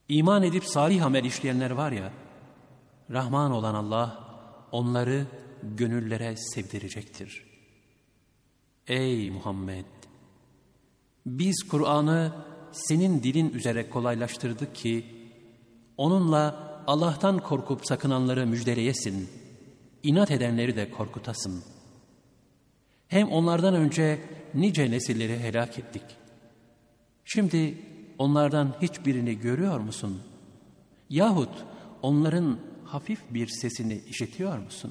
İman edip salih amel işleyenler var ya, Rahman olan Allah onları gönüllere sevdirecektir. Ey Muhammed! Biz Kur'an'ı senin dilin üzere kolaylaştırdık ki, onunla Allah'tan korkup sakınanları müjdeleyesin, inat edenleri de korkutasın. Hem onlardan önce nice nesilleri helak ettik. Şimdi onlardan hiçbirini görüyor musun? Yahut onların hafif bir sesini işitiyor musun?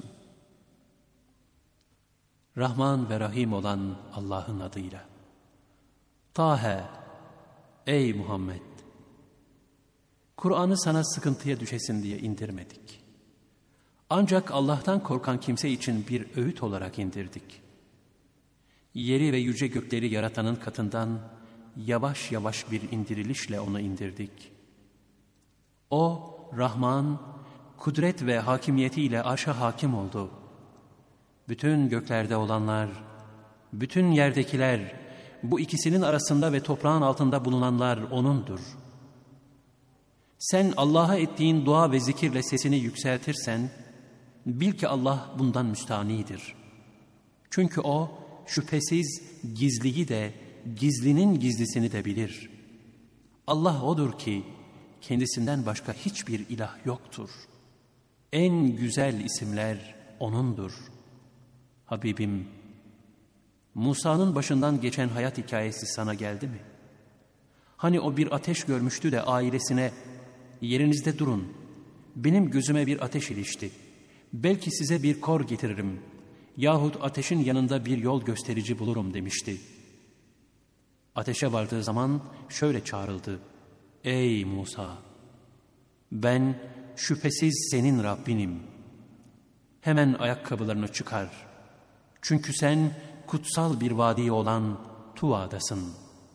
Rahman ve Rahim olan Allah'ın adıyla. Taha, ey Muhammed! Kur'an'ı sana sıkıntıya düşesin diye indirmedik. Ancak Allah'tan korkan kimse için bir öğüt olarak indirdik. Yeri ve yüce gökleri yaratanın katından yavaş yavaş bir indirilişle onu indirdik. O, Rahman, kudret ve hakimiyetiyle arşa hakim oldu. Bütün göklerde olanlar, bütün yerdekiler, bu ikisinin arasında ve toprağın altında bulunanlar O'nundur. Sen Allah'a ettiğin dua ve zikirle sesini yükseltirsen, bil ki Allah bundan müstanidir. Çünkü O, şüphesiz gizliyi de, gizlinin gizlisini de bilir. Allah O'dur ki, kendisinden başka hiçbir ilah yoktur. En güzel isimler O'nundur. Habibim, Musa'nın başından geçen hayat hikayesi sana geldi mi? Hani o bir ateş görmüştü de ailesine, yerinizde durun, benim gözüme bir ateş ilişti. Belki size bir kor getiririm yahut ateşin yanında bir yol gösterici bulurum demişti. Ateşe vardığı zaman şöyle çağrıldı. Ey Musa! Ben şüphesiz senin Rabbinim. Hemen ayakkabılarını çıkar. Çünkü sen kutsal bir vadi olan Tuva'dasın.